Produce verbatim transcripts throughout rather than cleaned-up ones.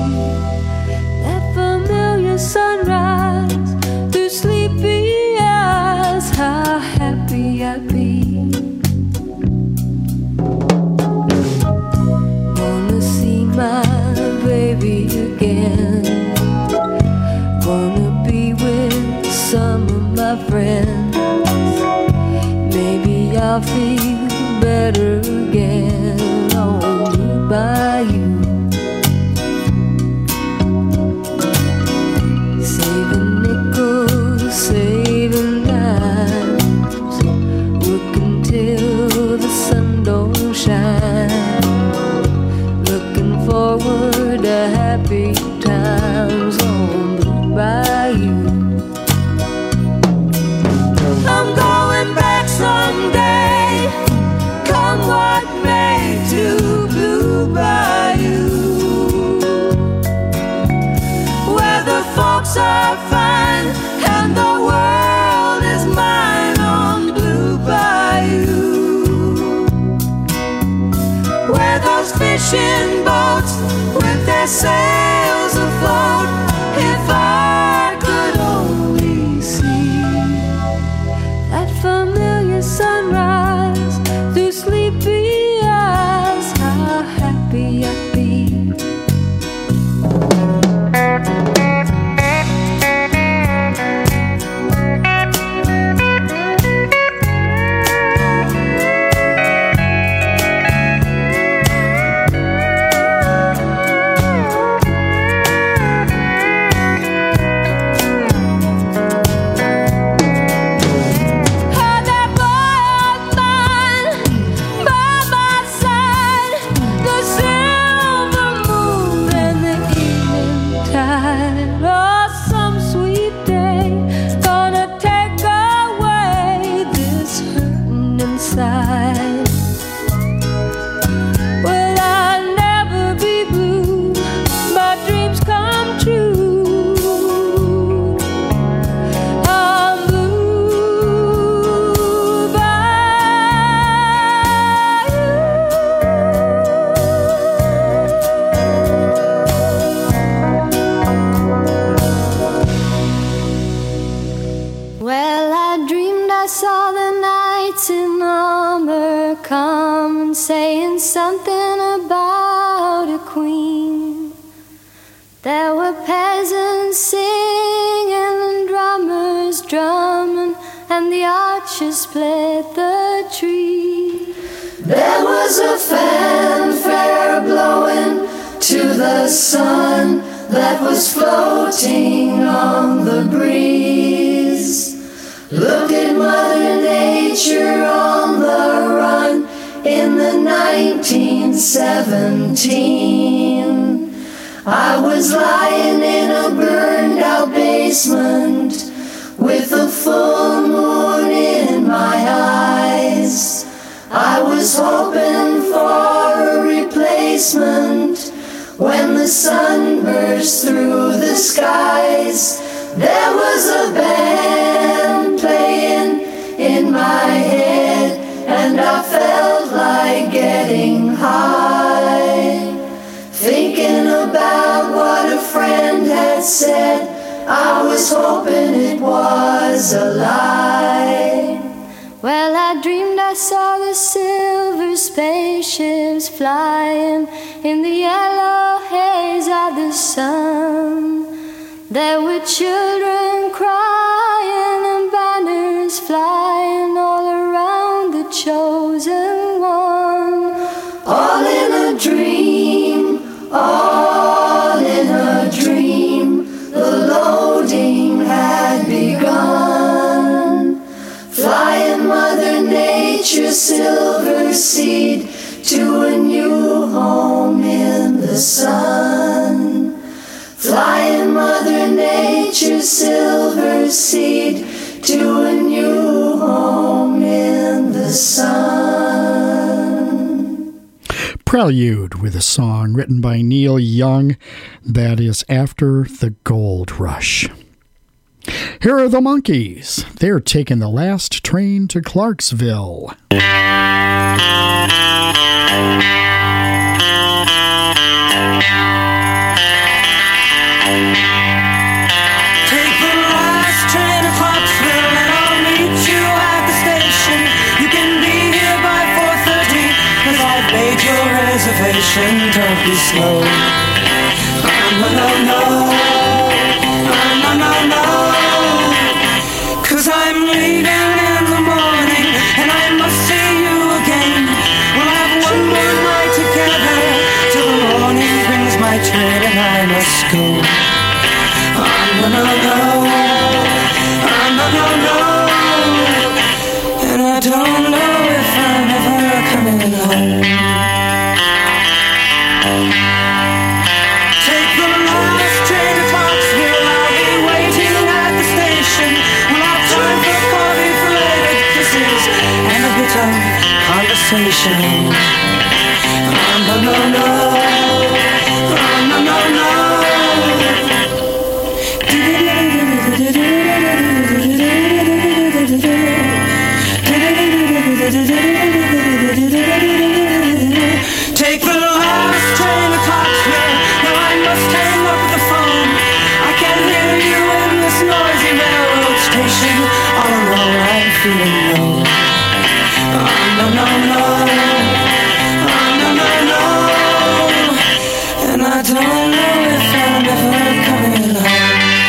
that familiar sunrise through sleepy eyes, how happy I'd be. Wanna see my baby again, wanna be with some of my friends. Maybe I'll feel better again on by you. Saving nickels, saving dimes, working till the sun don't shine, looking forward to happy times on Blue Bayou. I'm going back someday, come what may, to Blue Bayou, where the folks are fine and the world is mine on Blue Bayou, where those fishing boats with their sails afloat, if I could only see that familiar sunrise through sleepy eyes, how happy I'd be. Saying something about a queen. There were peasants singing and drummers drumming, and the archers split the tree. There was a fanfare blowing to the sun that was floating on the breeze. Look at Mother Nature on the run in the nineteen seventeen. I was lying in a burned out basement with the full moon in my eyes. I was hoping for a replacement when the sun burst through the skies. There was a band playing in my head, and I felt like getting high, thinking about what a friend had said. I was hoping it was a lie. Well, I dreamed I saw the silver spaceships flying in the yellow haze of the sun. There were children crying and banners flying all around the chosen one. All in a dream, all in a dream, the loading had begun. Flying Mother Nature's silver seed to a new home in the sun. Flying Mother Nature's silver seed to a new home in the sun. Prelude with a song written by Neil Young that is After the Gold Rush. Here are the Monkees. They're taking the last train to Clarksville. slow. Oh, no, no, no. Oh, no, no, no. 'Cause I'm leaving in the morning and I must see you again. We'll have one more night together till the morning brings my train and I must go. Oh, no, no, no. Oh, no, no, no. And I don't know if I'm ever coming home. Take the last train to Clarksville. I'll be waiting at the station. We'll have time for coffee, belated kisses, and a bit of conversation. Oh, no, no, no. Oh, no, no, no. Take the last train to Clarksville. Now I must hang up the phone. I can hear you in this noisy railroad station. All alone I'm feeling low. Oh, no, no, no. Oh, no, no, no. And I don't know if I'm ever coming home.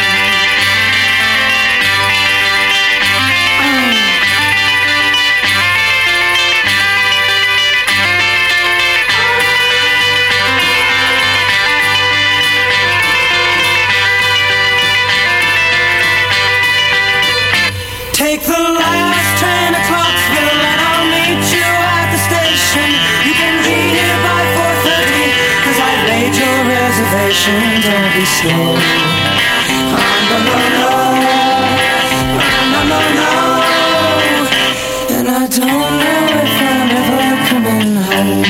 Take the last train to Clarksville and I'll meet you at the station. You can be here by four thirty, 'cause I've made your reservation. Don't be slow. Oh, no, no, no. Oh, no, no, no. And I don't know if I'm ever coming home.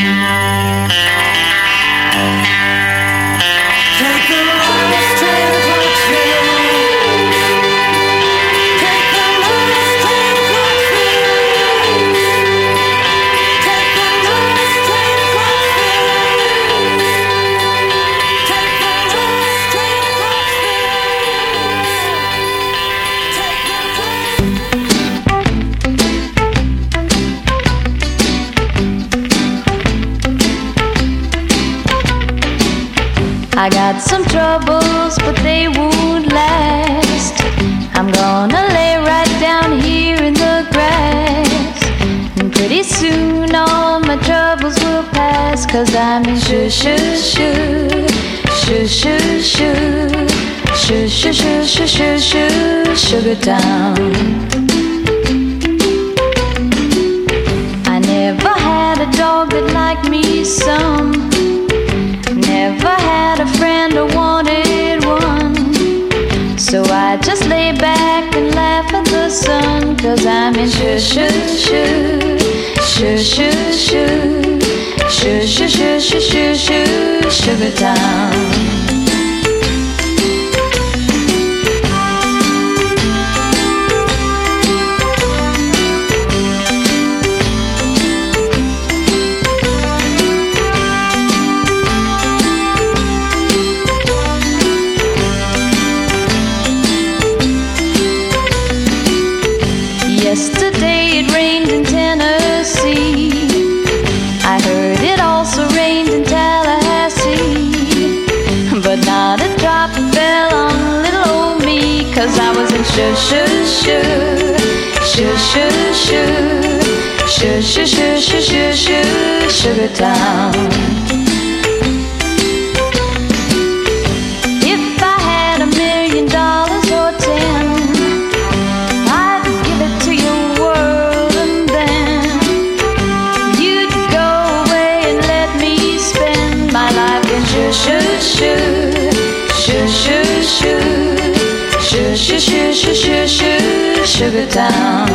Take the last train to Clarksville. I got some troubles, but they won't last. I'm gonna lay right down here in the grass, and pretty soon all my troubles will pass. 'Cause I'm in shoo shoo shoo, shoo shoo shoo, shoo shoo shoo shoo shoo shoo, Sugar Town. I never had a dog that liked me some. Never had a friend or wanted one. So I just lay back and laugh at the sun. 'Cause I'm in shoo shoo shoo, shoo shoo shoo, shoo shoo shoo shoo shoo shoo, Sugar Town. Yesterday it rained in Tennessee. I heard it also rained in Tallahassee. But not a drop fell on little old me. 'Cause I was in shoo shoo shoo, shoo shoo shoo, shoo shoo shoo shoo shoo shoo, Sugar Town. If I had a million dollars or ten, I'd give it to your world, and then you'd go away and let me spend my life in shoo shoo shoo, shoo shoo shoo, shoo shoo shoo shoo shoo shoo, Sugar Town.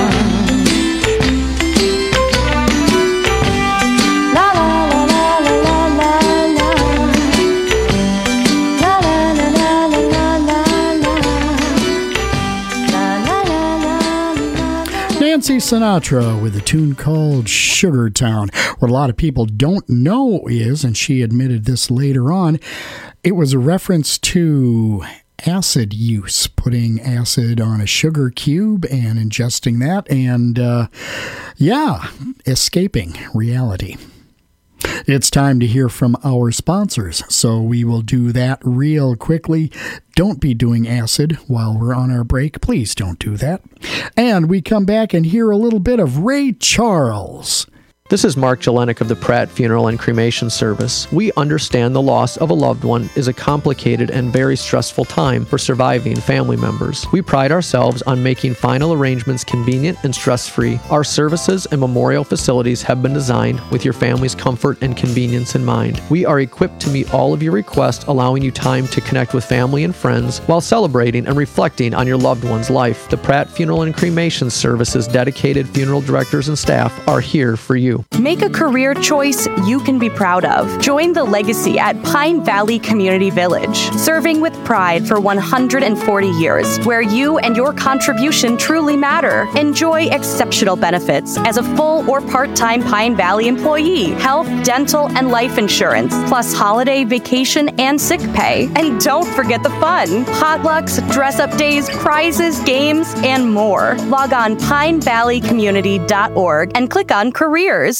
Nancy Sinatra with a tune called Sugar Town. What a lot of people don't know is, and she admitted this later on, it was a reference to acid use, putting acid on a sugar cube and ingesting that and, uh, yeah, escaping reality. It's time to hear from our sponsors, so we will do that real quickly. Don't be doing acid while we're on our break. Please don't do that. And we come back and hear a little bit of Ray Charles. This is Mark Jelenik of the Pratt Funeral and Cremation Service. We understand the loss of a loved one is a complicated and very stressful time for surviving family members. We pride ourselves on making final arrangements convenient and stress-free. Our services and memorial facilities have been designed with your family's comfort and convenience in mind. We are equipped to meet all of your requests, allowing you time to connect with family and friends while celebrating and reflecting on your loved one's life. The Pratt Funeral and Cremation Service's dedicated funeral directors and staff are here for you. Make a career choice you can be proud of. Join the legacy at Pine Valley Community Village, serving with pride for one hundred forty years, where you and your contribution truly matter. Enjoy exceptional benefits as a full or part-time Pine Valley employee, health, dental, and life insurance, plus holiday, vacation, and sick pay. And don't forget the fun. Potlucks, dress-up days, prizes, games, and more. Log on pine valley community dot org and click on careers.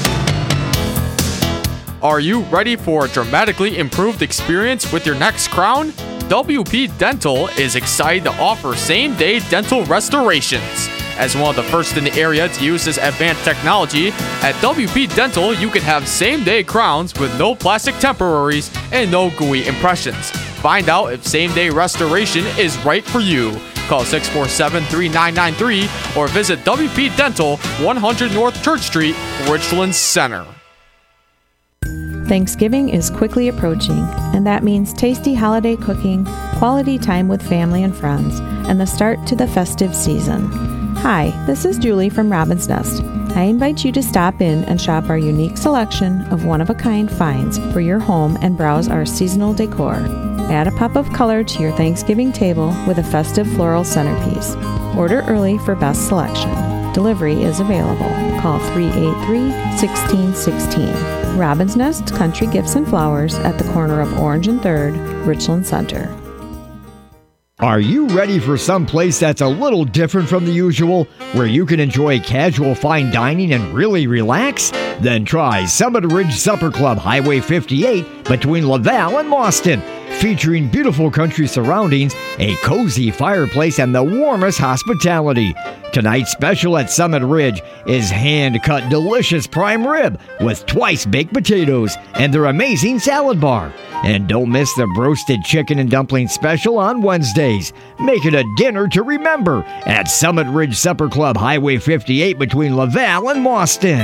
Are you ready for a dramatically improved experience with your next crown? W P Dental is excited to offer same-day dental restorations. As one of the first in the area to use this advanced technology, at W P Dental you can have same-day crowns with no plastic temporaries and no gooey impressions. Find out if same-day restoration is right for you. Call six four seven, three nine nine three or visit W P Dental, one hundred North Church Street, Richland Center. Thanksgiving is quickly approaching, and that means tasty holiday cooking, quality time with family and friends, and the start to the festive season. Hi, this is Julie from Robin's Nest. I invite you to stop in and shop our unique selection of one-of-a-kind finds for your home and browse our seasonal decor. Add a pop of color to your Thanksgiving table with a festive floral centerpiece. Order early for best selection. Delivery is available. Call three eight three, one six one six. Robin's Nest Country Gifts and Flowers at the corner of Orange and third, Richland Center. Are you ready for some place that's a little different from the usual, where you can enjoy casual fine dining and really relax? Then try Summit Ridge Supper Club, Highway fifty-eight, between Laval and Mauston. Featuring beautiful country surroundings, a cozy fireplace, and the warmest hospitality. Tonight's special at Summit Ridge is hand-cut delicious prime rib with twice baked potatoes and their amazing salad bar. And don't miss the roasted chicken and dumpling special on Wednesdays. Make it a dinner to remember at Summit Ridge Supper Club, Highway fifty-eight, between Laval and Mauston.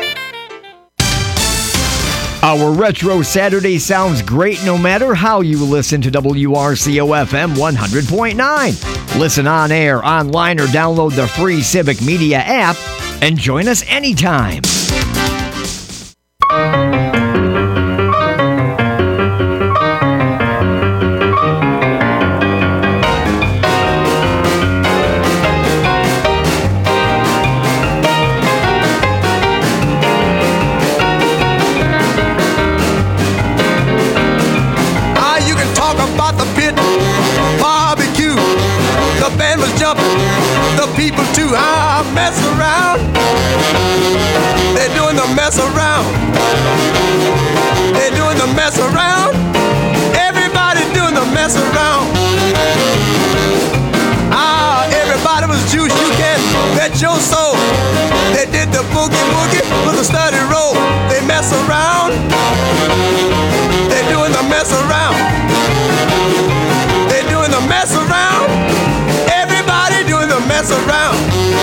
Our Retro Saturday sounds great no matter how you listen to W R C O F M one hundred point nine. Listen on air, online, or download the free Civic Media app and join us anytime. The people too, I mess around. They're doing the mess around. They're doing the mess around. Everybody doing the mess around. Ah, everybody was juice, you can bet your soul. They did the boogie woogie with a study roll. They mess around. They're doing the mess around. They're doing the mess around. Mess around.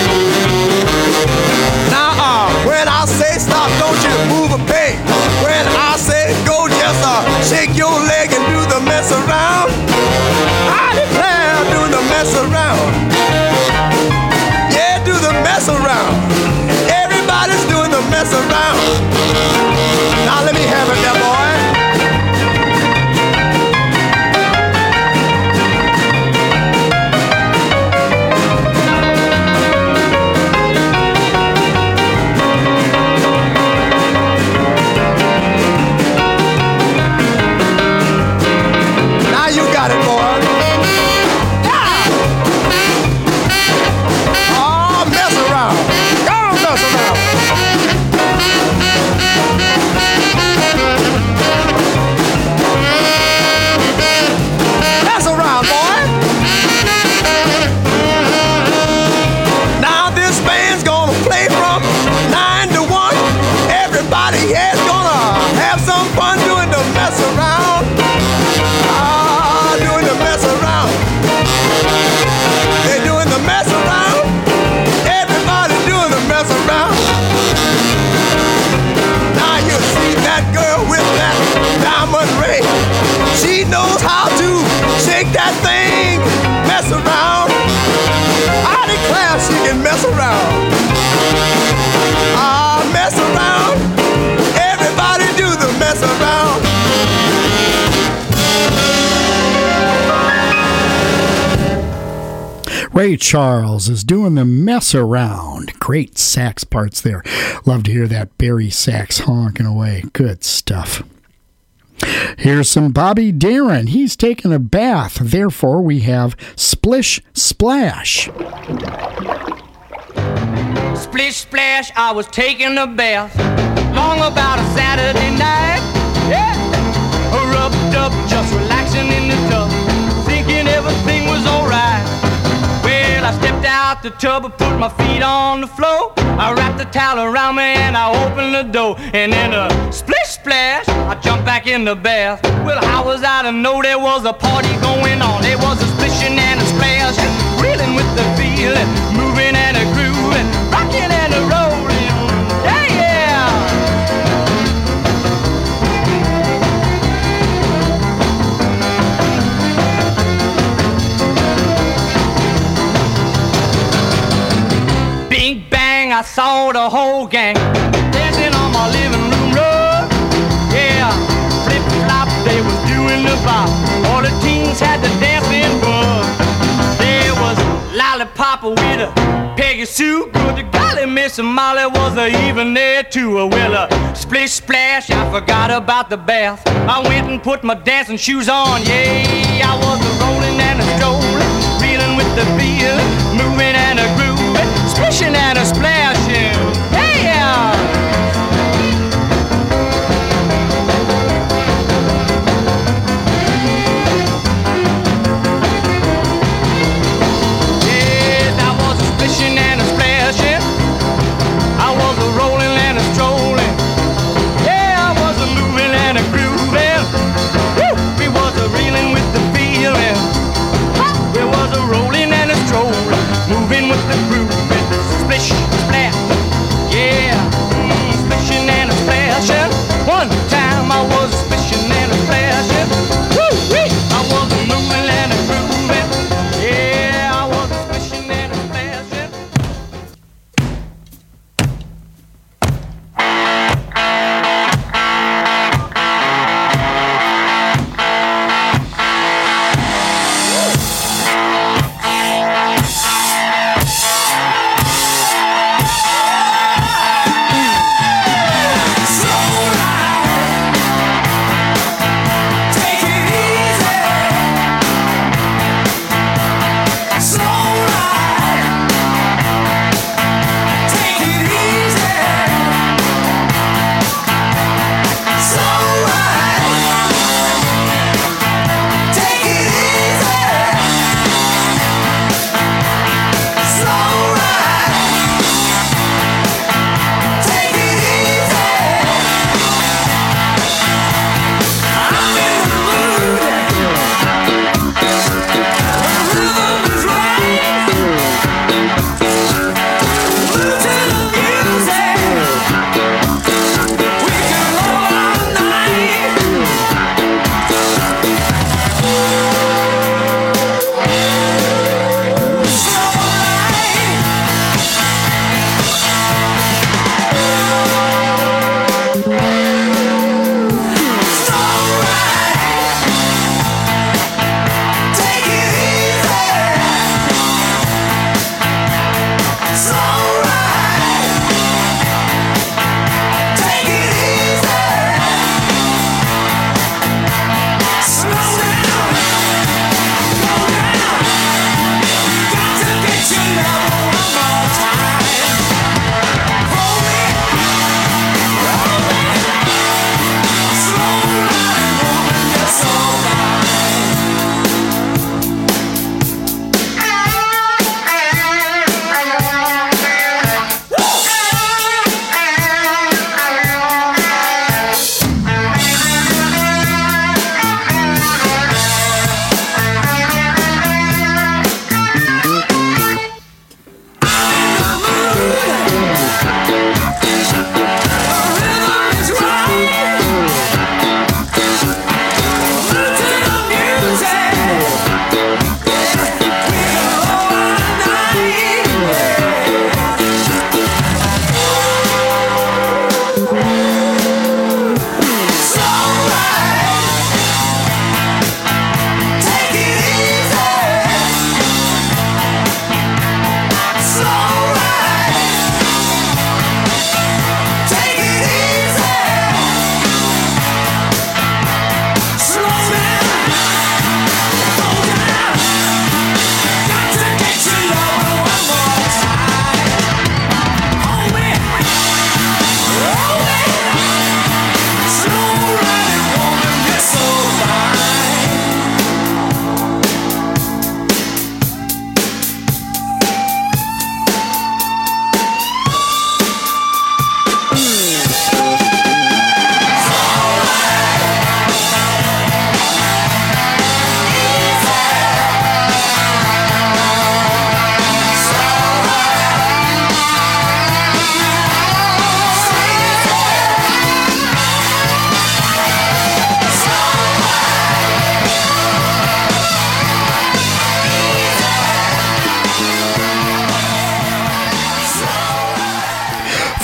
Now, uh, when I say stop, don't you move a peg. When I say go, just uh, shake your leg and do the mess around. I declare, do the mess around. Yeah, do the mess around. Everybody's doing the mess around. Now let me have it there, boy. mess around. Ah, mess around. Everybody do the mess around. Ray Charles is doing the mess around. Great sax parts there. Love to hear that Barry sax honking away. Good stuff. Here's some Bobby Darin. He's taking a bath. Therefore, we have Splish Splash. Splish splash, I was taking a bath long about a Saturday night. Yeah, rubbed up, just relaxing in the tub, thinking everything was alright. Well, I stepped out the tub, I put my feet on the floor, I wrapped the towel around me and I opened the door, and then a splish splash, I jumped back in the bath. Well, how was I to know there was a party going on? There was a splishing and a splash, reeling with the feeling, moving and a grooving, rocking and a rolling. Yeah, yeah. Bing bang, I saw the whole gang dancing on my living room rug. Yeah, flip flop, they was doing the bop. All the teens had the dancing bug. There was Lollipop with a Peggy Sue. Good to golly, Miss Molly was a even there too. Well, a splish splash, I forgot about the bath. I went and put my dancing shoes on. Yeah, I was a rolling and a strolling, reeling with the feel, moving and a grooving, splishing and a splashing. Hey, yeah. Splishing and a splashing, I was a rolling and a strolling. Yeah, I was a moving and a grooving. Woo! We was a reeling with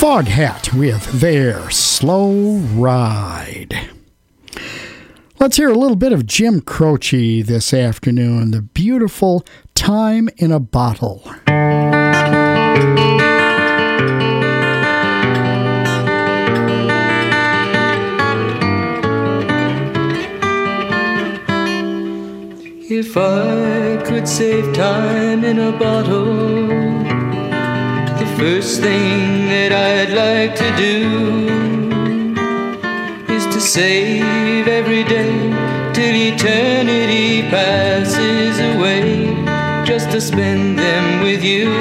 Dog Hat with their Slow Ride. Let's hear a little bit of Jim Croce this afternoon, the beautiful Time in a Bottle. If I could save time in a bottle, the first thing that I'd like to do is to save every day till eternity passes away, just to spend them with you.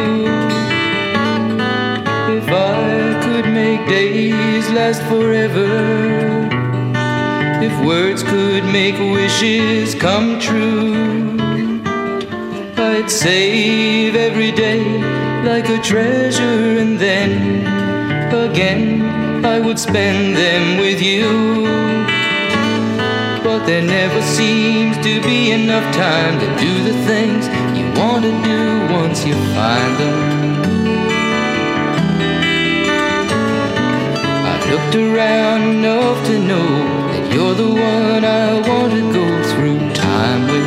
If I could make days last forever, if words could make wishes come true, I'd save every day like a treasure, and then again I would spend them with you. But there never seems to be enough time to do the things you want to do once you find them. I looked around enough to know that you're the one I want to go through time with.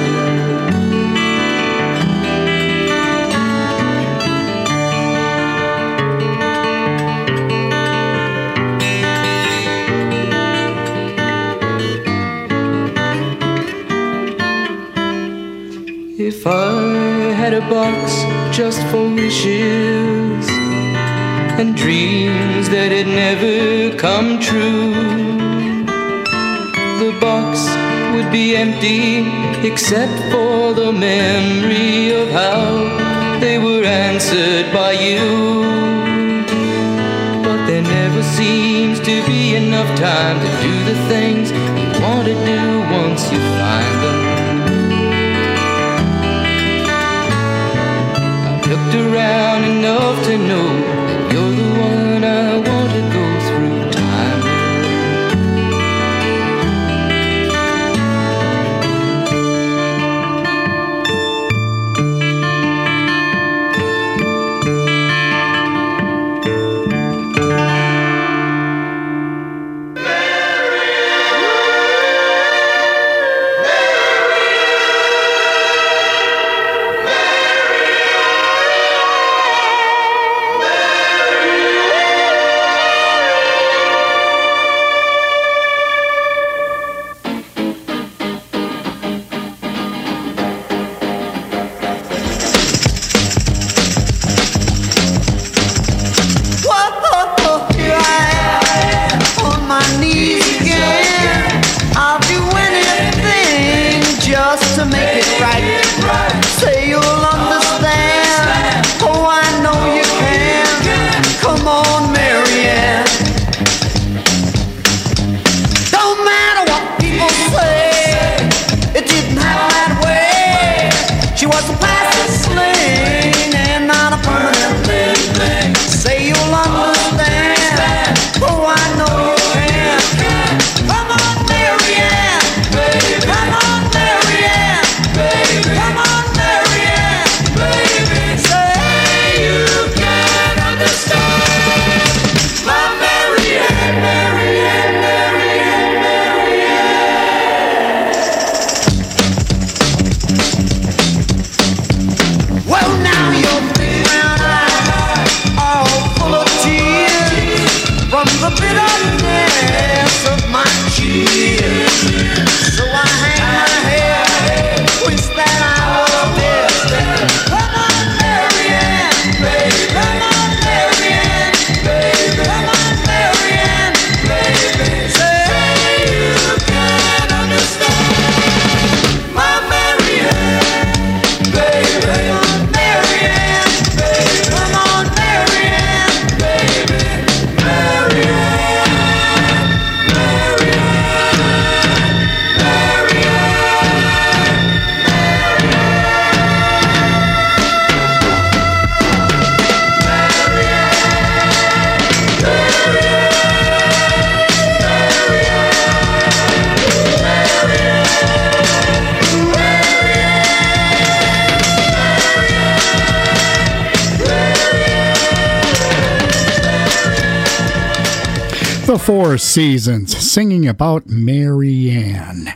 If I had a box just for wishes and dreams that had never come true, the box would be empty except for the memory of how they were answered by you. But there never seems to be enough time to do the things you want to do once you find them. Looked around enough to know that you're the one I want to go through time with. Come on, The Four Seasons, singing about Marianne.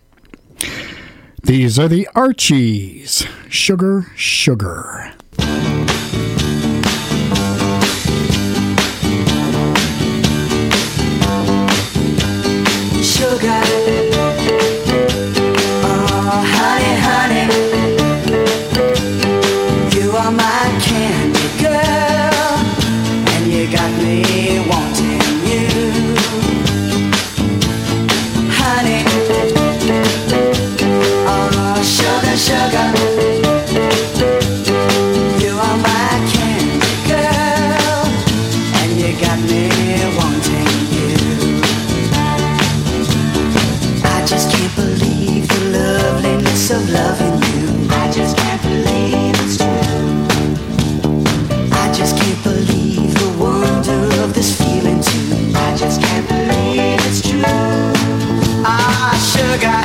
These are the Archies. Sugar, Sugar. Sugar, oh honey, honey, you are my candy girl, and you got me wanting you, honey, oh sugar, sugar, you are my candy girl, and you got me wanting you. I just can't believe the loveliness of loving you. I just can't believe it's true. I just can't believe the wonder of this feeling too. I just can't believe it's true. Ah, sugar.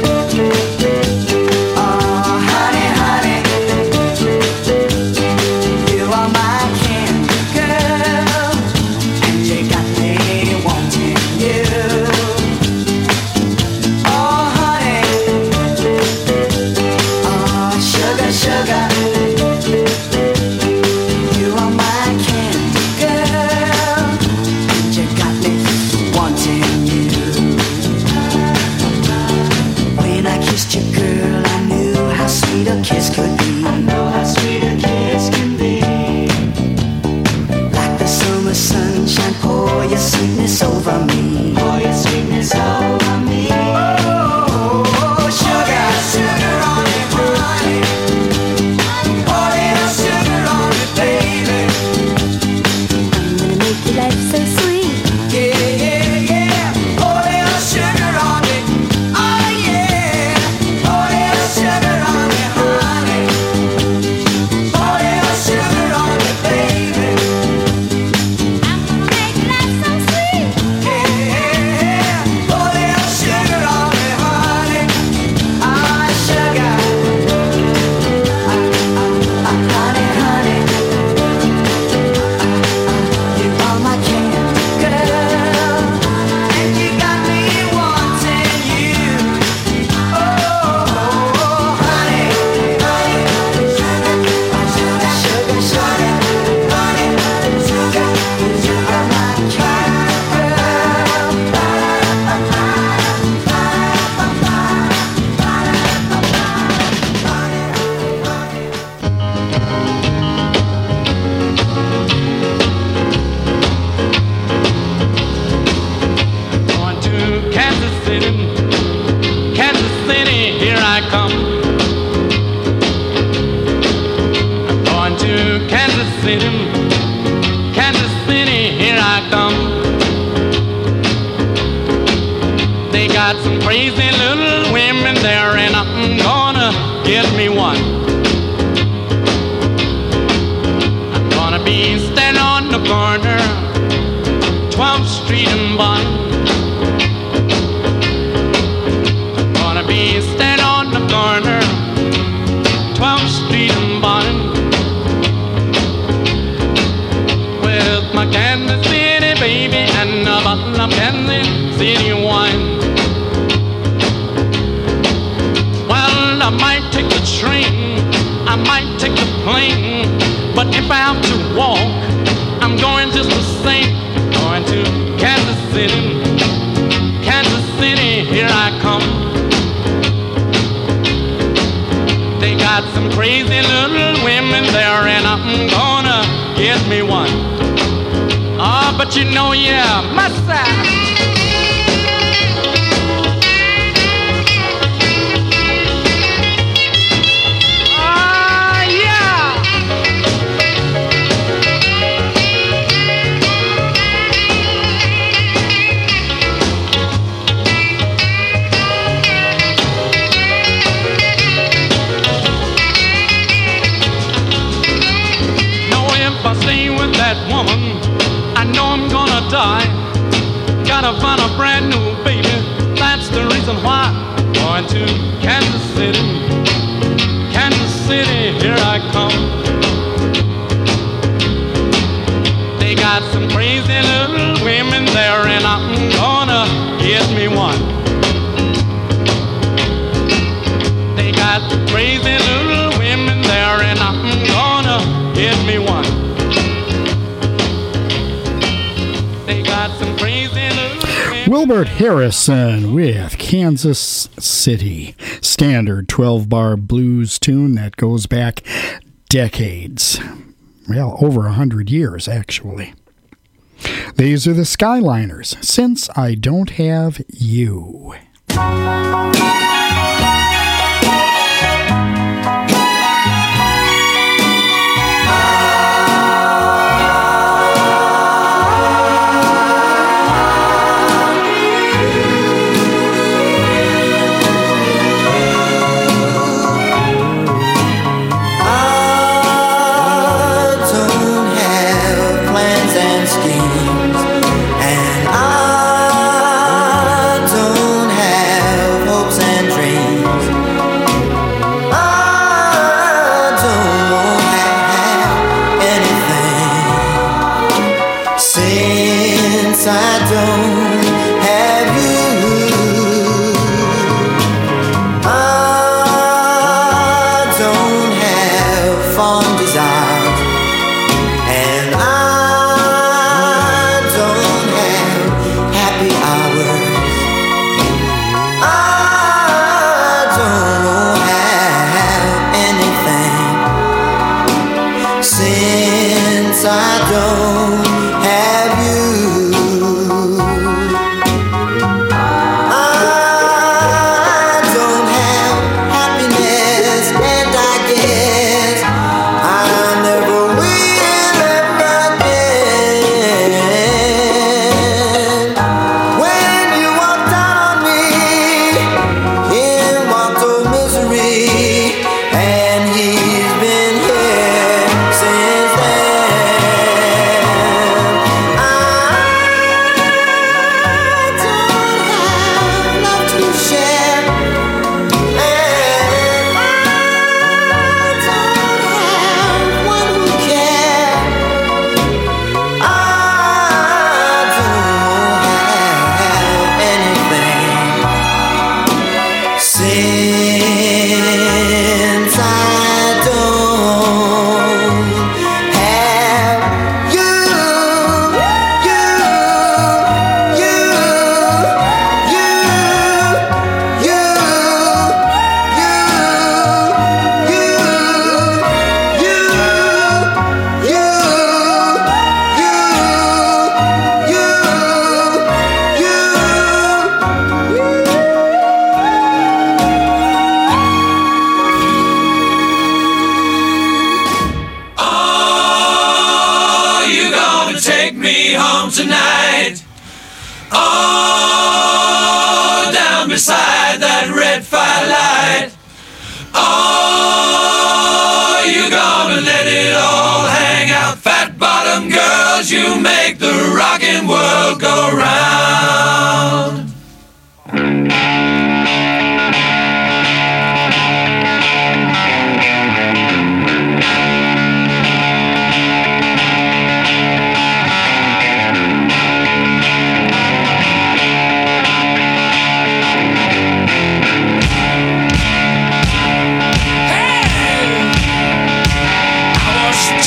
Oh, honey, honey, you are my candy girl, and you got me wanting you. Sugar, you are my candy girl, and you got me wanting you. When I kissed you, girl, I knew how sweet a kiss could be. I know how sweet a kiss can be. Like the summer sunshine, pour your sweetness over me. Pour your sweetness over me. Oh, sugar, sugar on it, honey. Life so sweet. Yeah, yeah, yeah. Pour little sugar on me. Oh, yeah. Pour little sugar on me, honey. Pour little sugar on me, baby. I'm gonna make life so sweet. Yeah, yeah. Pour little sugar on me, honey. Ah, sugar. Ah, ah, ah, honey, honey. You are my candy girl, and you got me wanting you. Oh, honey, honey, sugar, sugar, sugar, sugar, honey, sugar, you are my candy girl. Going to Kansas City, Kansas City, here I come. I'm going to Kansas City, Kansas City, here I come. They got some crazy little women there, and I'm gonna get me one. I'm gonna be standing on the corner, twelfth Street and Bond. Gonna be standing on the corner, twelfth Street and Bond, with my Kansas City baby and a bottle of Kansas City wine. Well, I might take the train, I might take the plane, but if I have to walk, I'm going just the same. Going to Kansas City, Kansas City, here I come. They got some crazy little women there, and I'm gonna get me one. Ah, oh, but you know, yeah, my side. Woman, I know I'm gonna die. Gotta find a brand new baby. That's the reason why. Going to Kansas City, Kansas City, here I come. They got some crazy little women there, and got crazy little women there, and I'm gonna get me one. They got some crazy little women. Wilbert Harrison with Kansas City. Standard twelve-bar blues tune that goes back decades. Well, over a hundred years, actually. These are the Skyliners, Since I Don't Have You. You make the rockin' world go round.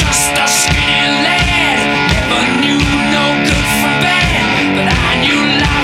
But I knew life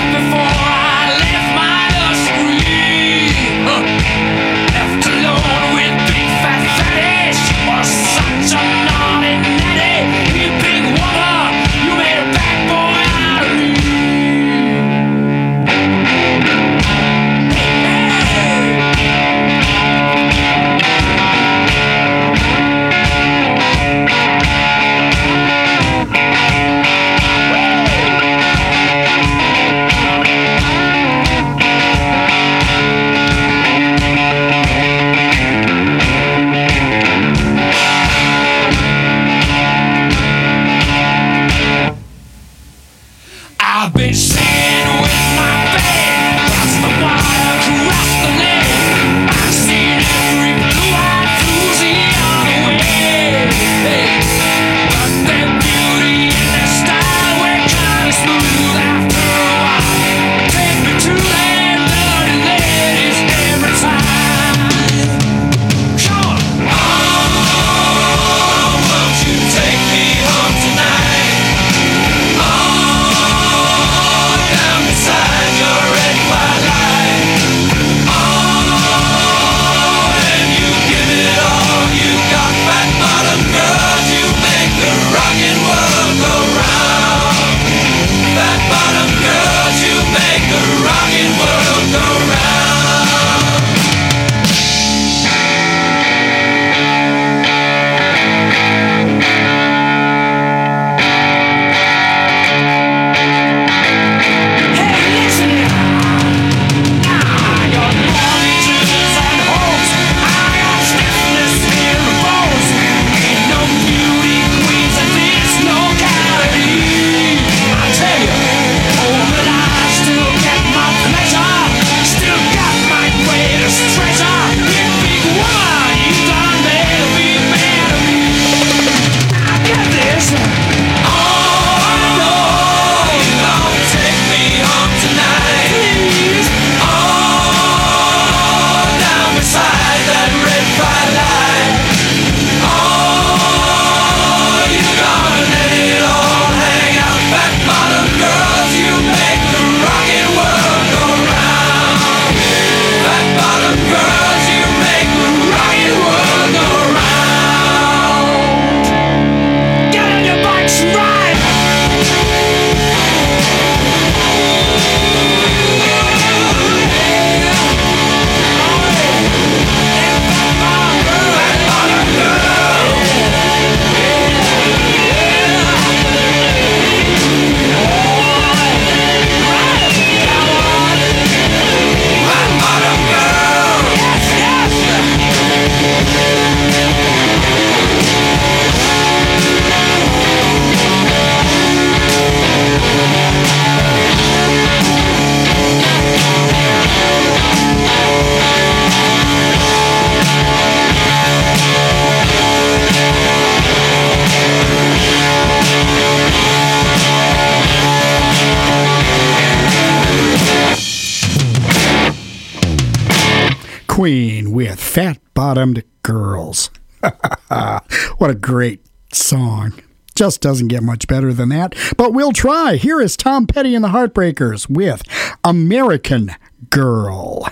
Queen with Fat Bottomed Girls. What a great song. Just doesn't get much better than that, but we'll try. Here is Tom Petty and the Heartbreakers with American Girl.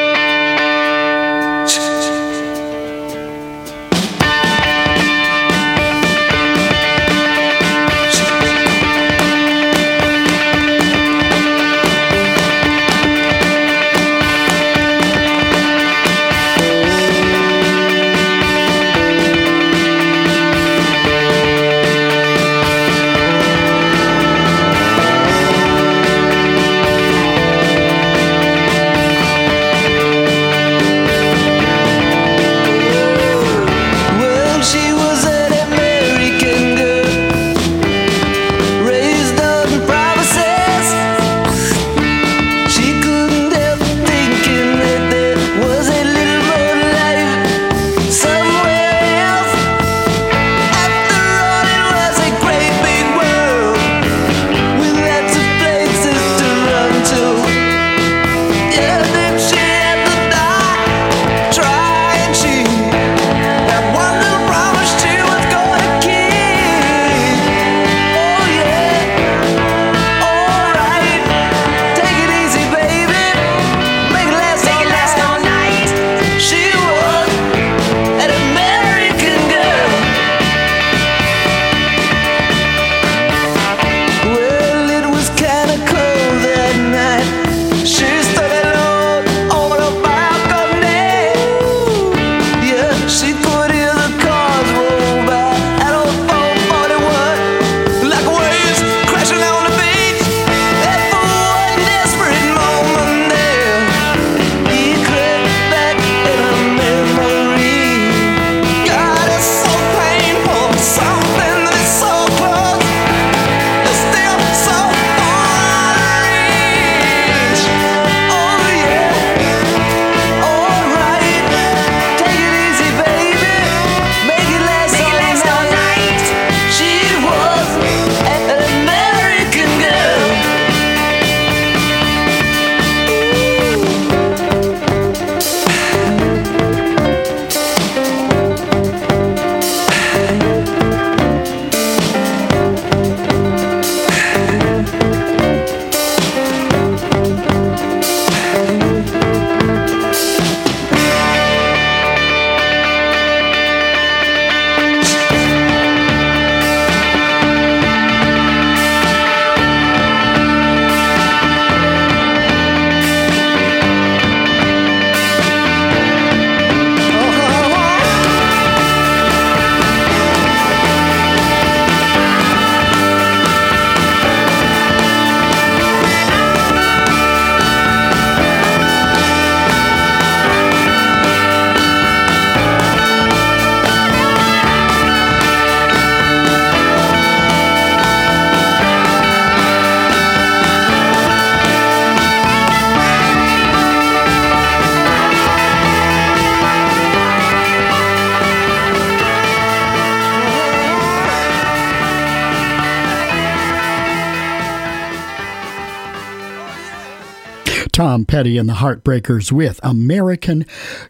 Tom Petty and the Heartbreakers with American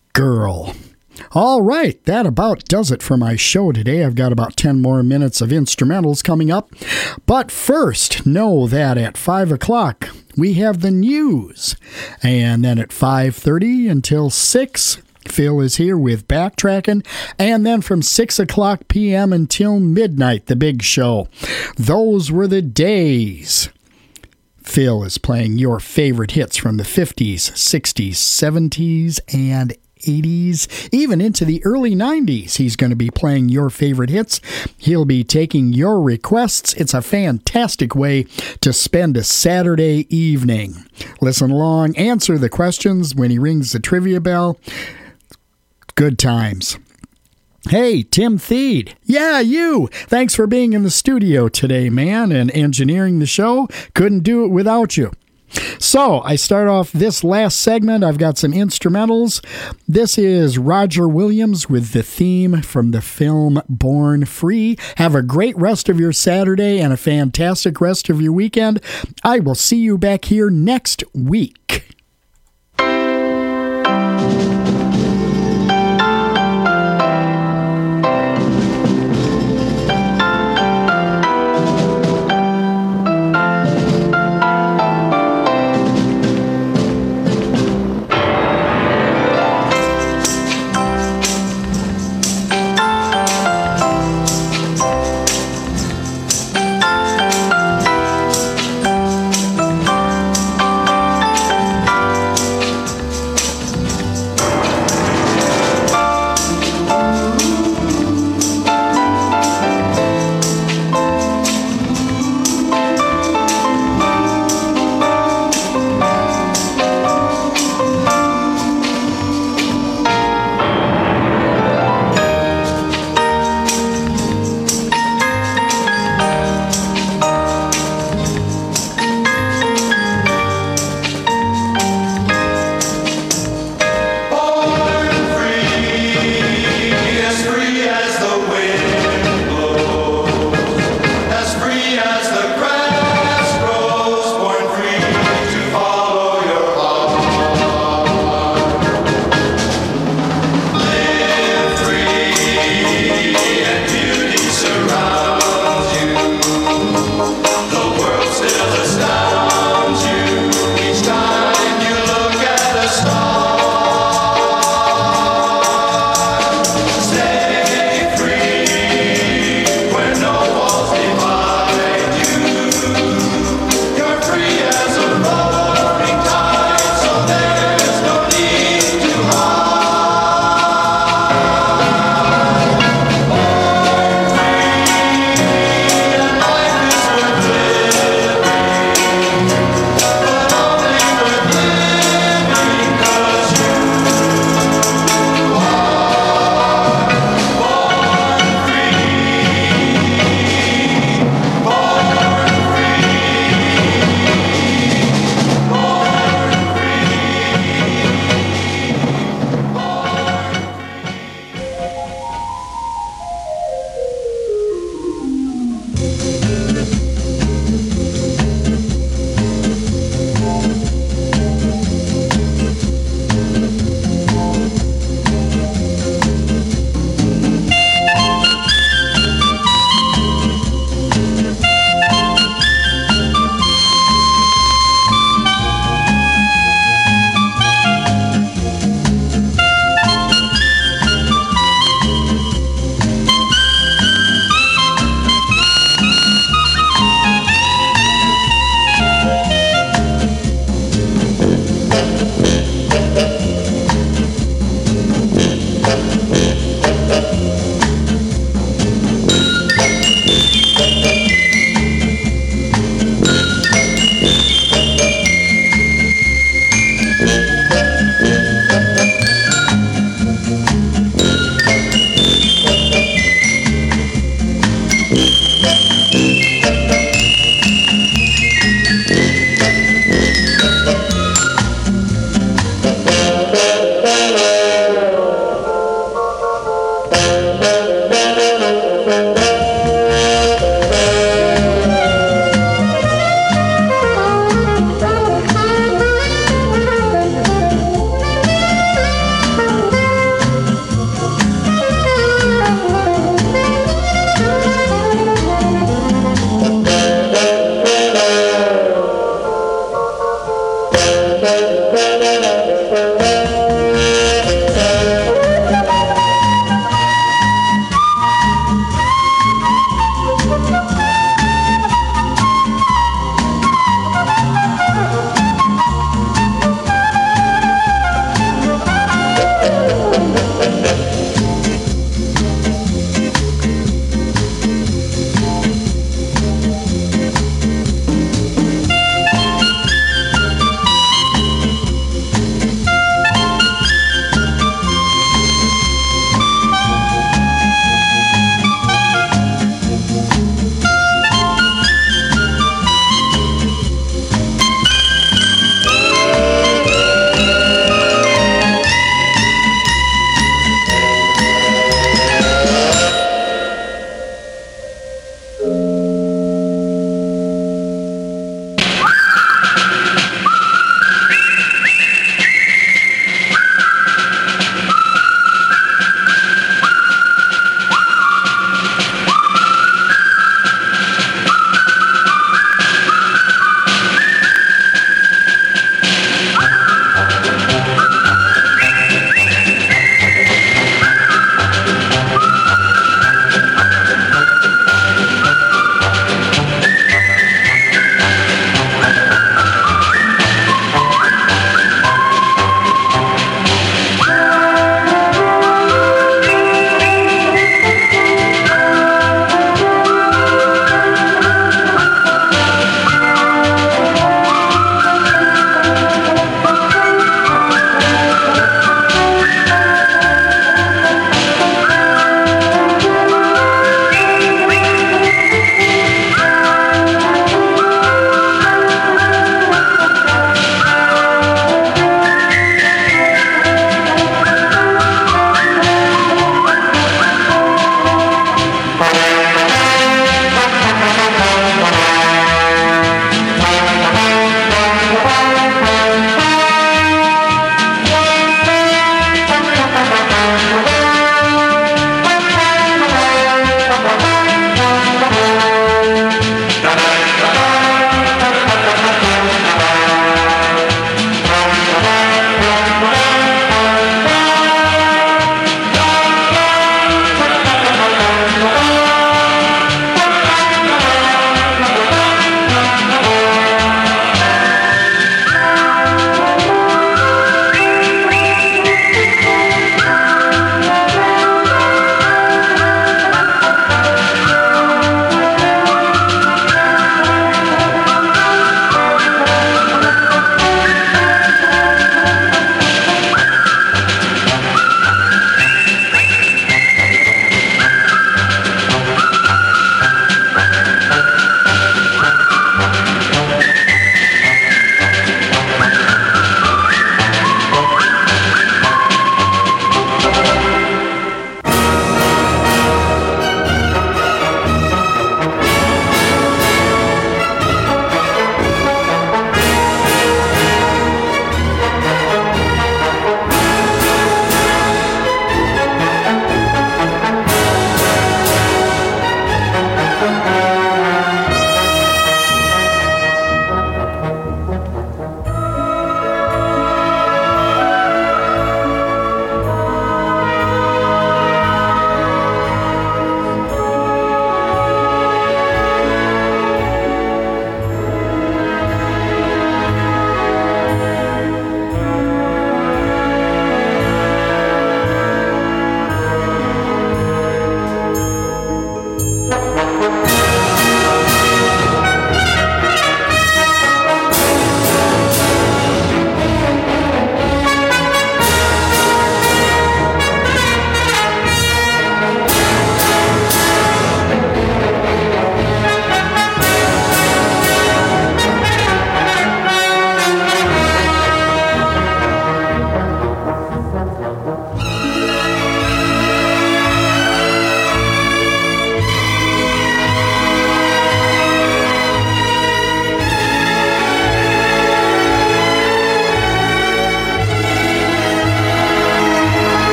Girl. All right, that about does it for my show today. I've got about ten more minutes of instrumentals coming up. But first, know that at five o'clock, we have the news. And then at five thirty until six, Phil is here with Backtracking. And then from six o'clock p.m. until midnight, the big show. Those were the days. Phil is playing your favorite hits from the fifties, sixties, seventies, and eighties, even into the early nineties. He's going to be playing your favorite hits. He'll be taking your requests. It's a fantastic way to spend a Saturday evening. Listen along, answer the questions when he rings the trivia bell. Good times. Hey, Tim Theed. Yeah, you. Thanks for being in the studio today, man, and engineering the show. Couldn't do it without you. So, I start off this last segment. I've got some instrumentals. This is Roger Williams with the theme from the film Born Free. Have a great rest of your Saturday and a fantastic rest of your weekend. I will see you back here next week.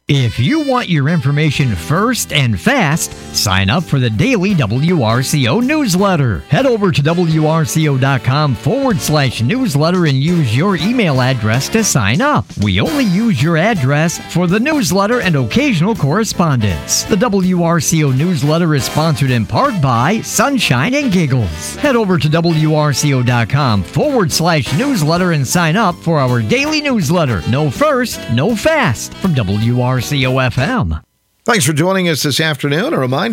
If you want your information first and fast, sign up for the daily W R C O newsletter. Head over to WRCO.com forward slash newsletter and use your email address to sign up. We only use your address for the newsletter and occasional correspondence. The W R C O newsletter is sponsored in part by Sunshine and Giggles. Head over to WRCO.com forward slash newsletter and sign up for our daily newsletter. No first, no fast from W R C O F M. Thanks for joining us this afternoon. A reminder